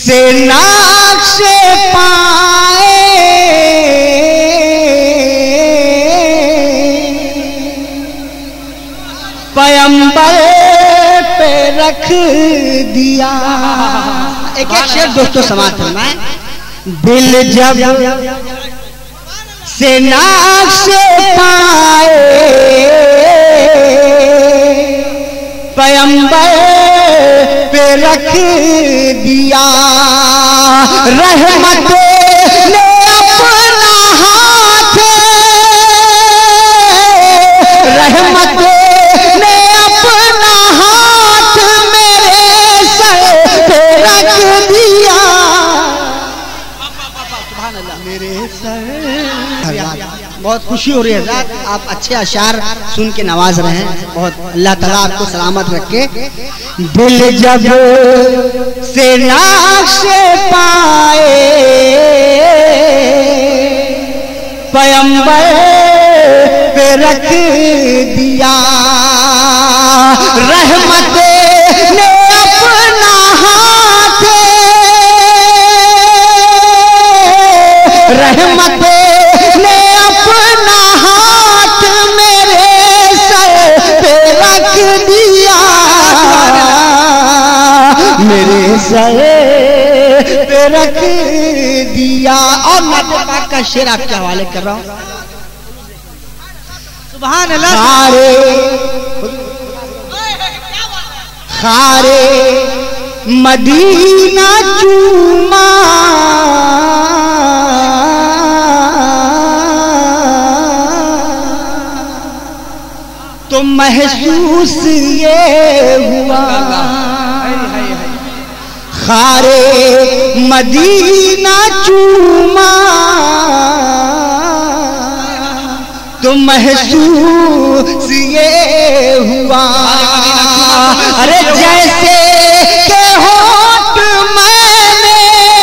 से नाक्श पाए पैगंबर पे रख दिया। एक एक शेर दोस्तों समाप्त करना है। दिल जब से नाक्श पाए पैगंबर पे रख दिया। रहमत ने अपना हाथ, रहमत ने अपना हाथ मेरे सर पे रख दिया। मेरे सर बहुत खुशी हो रही है हज़रात, आप अच्छे अशार सुन के नवाज रहे हैं। बहुत अल्लाह ताला आपको सलामत रखे। दिल जब से नाक्श पाए पैगंबर पे रख दिया। रहमत ने अपना हाथ, रहमत ने अपना हाथ मेरे सर पे रख दिया। मेरे सर पे रख दिया। और नाते पाक का शेर आपके हवाले कर रहा हूं। सुभान अल्लाह। खारे मदीना चूमा तो महसूस ये हुआ। खारे मदीना चूमा तो महसूस ये हुआ। अरे जैसे के होठ मैंने,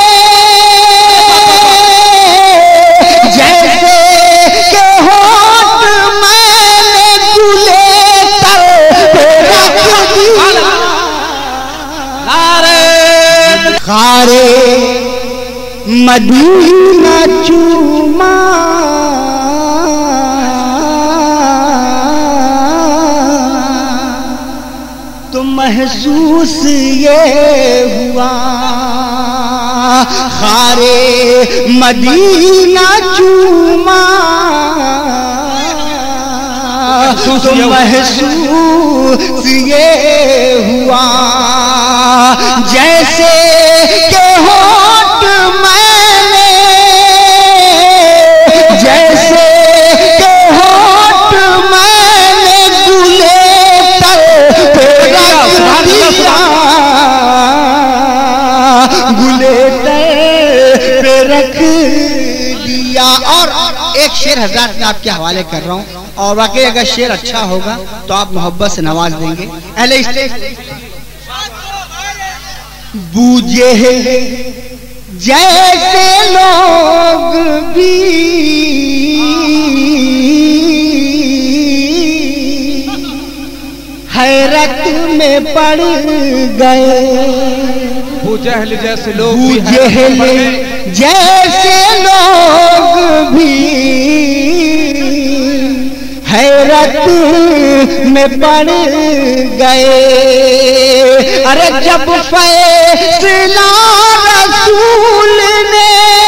जैसे के होठ मैंने गुले तर पे रख दिया। खारे मदीना चूमा तो महसूस ये हुआ। खारे मदीना चूमा तो महसूस ये हुआ। जैसे के होठ मैंने, जैसे के होठ मैंने गुले पर पे रख दिया। गुले पे रख दिया। और एक शेर हज़रात मैं आपके हवाले कर रहा हूँ, और वाकई अगर शेर अच्छा होगा तो आप मोहब्बत से नवाज देंगे। अहले स्टेज बूझे जैसे लोग भी हैरत में पड़ गए। बूजहल जैसे लोग, बूजहल जैसे लोग भी हैरत में पड़ गए। अरे जब फैसला रसूल ने,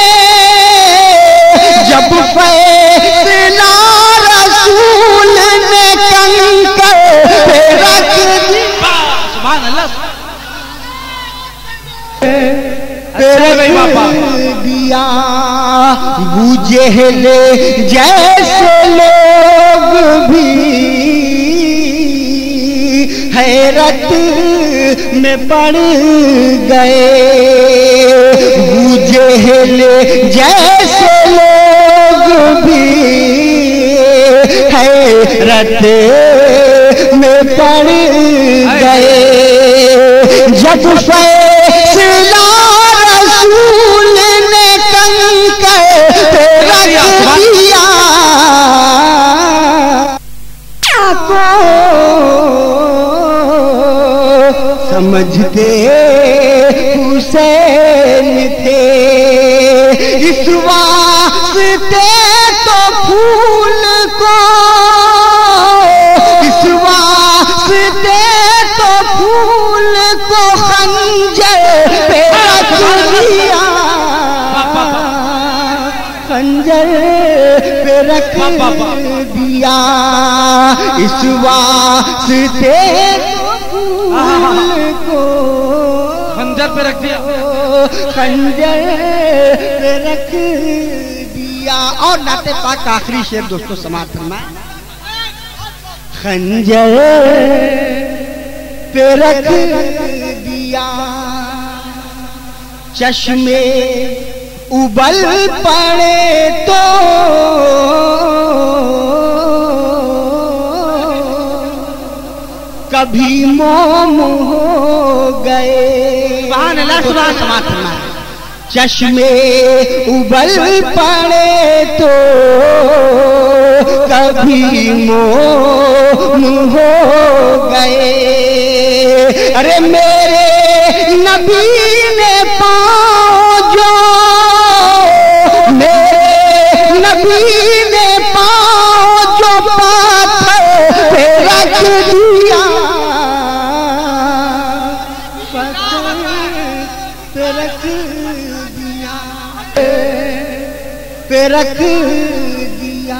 जब फैसला रसूल ने कंकर पे रख दिया। सुभान अल्लाह। दिया बूझे जैसे लोग भी हैरत में पड़ गए। बूझे जैसे लोग भी हैरत में पड़ गए। जब फैसला रसूल ने कंकर पे रख दिया। समझते उसे थे, इस वास्ते तो फूल को, इस वास्ते तो फूल को खंजर पे रख दिया, खंजर पे रख दिया, इस वास्ते फूल को खंजर पे रख दिया, खंजर पे रख दिया। और नाते पाक का आखिरी शेर दोस्तों समाप्त करना, खंजर पे रख दिया, चश्मे उबल पड़े तो कभी मोम हो गए। सुभान अल्लाह, सुभान अल्लाह। चश्मे उबल पड़े तो कभी मोम हो गए। अरे मेरे नबी ने पाँव जो, मेरे नबी ने पाँव जो पाथर पे रख दिया, पे रख दिया, पे रख दिया।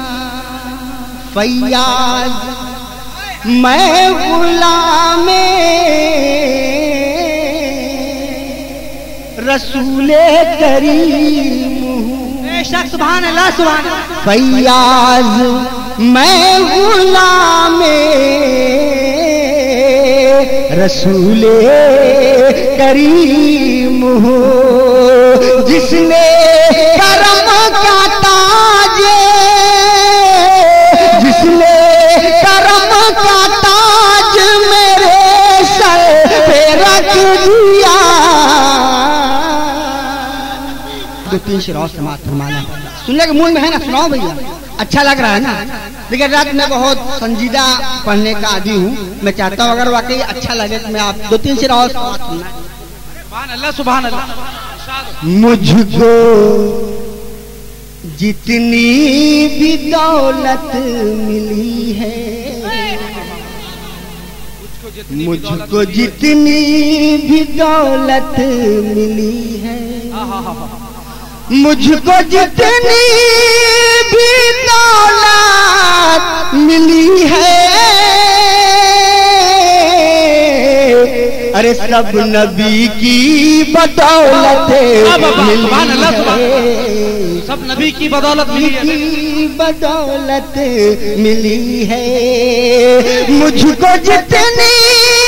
फैयाज मैं गुलामे रसूले करीम हूँ। बेशक, सुभान अल्लाह, सुभान अल्लाह। फैयाज मैं गुलामे रसूले करीम हूँ, जिसने करम का ताज, जिसने करम का ताज मेरे सर पे रख दिया। दो तीन शेर और समाप्त फरमाना, सुनने के मूड में है ना, सुनाओ भैया, अच्छा लग रहा है ना। देखिए रात में बहुत संजीदा पढ़ने का आदी हूँ, मैं चाहता हूँ अगर वाकई अच्छा लगे तो मैं आप दो तीन शेर और सुना। सुभान अल्लाह, सुभान अल्लाह। मुझको जितनी भी दौलत मिली है, मुझको जितनी भी दौलत मिली है, मुझको जितनी भी दौलत मिली है, अरे सब नबी की बदौलत मिली है, सब नबी की बदौलत मिली है, बदौलत मिली है। मुझको जितनी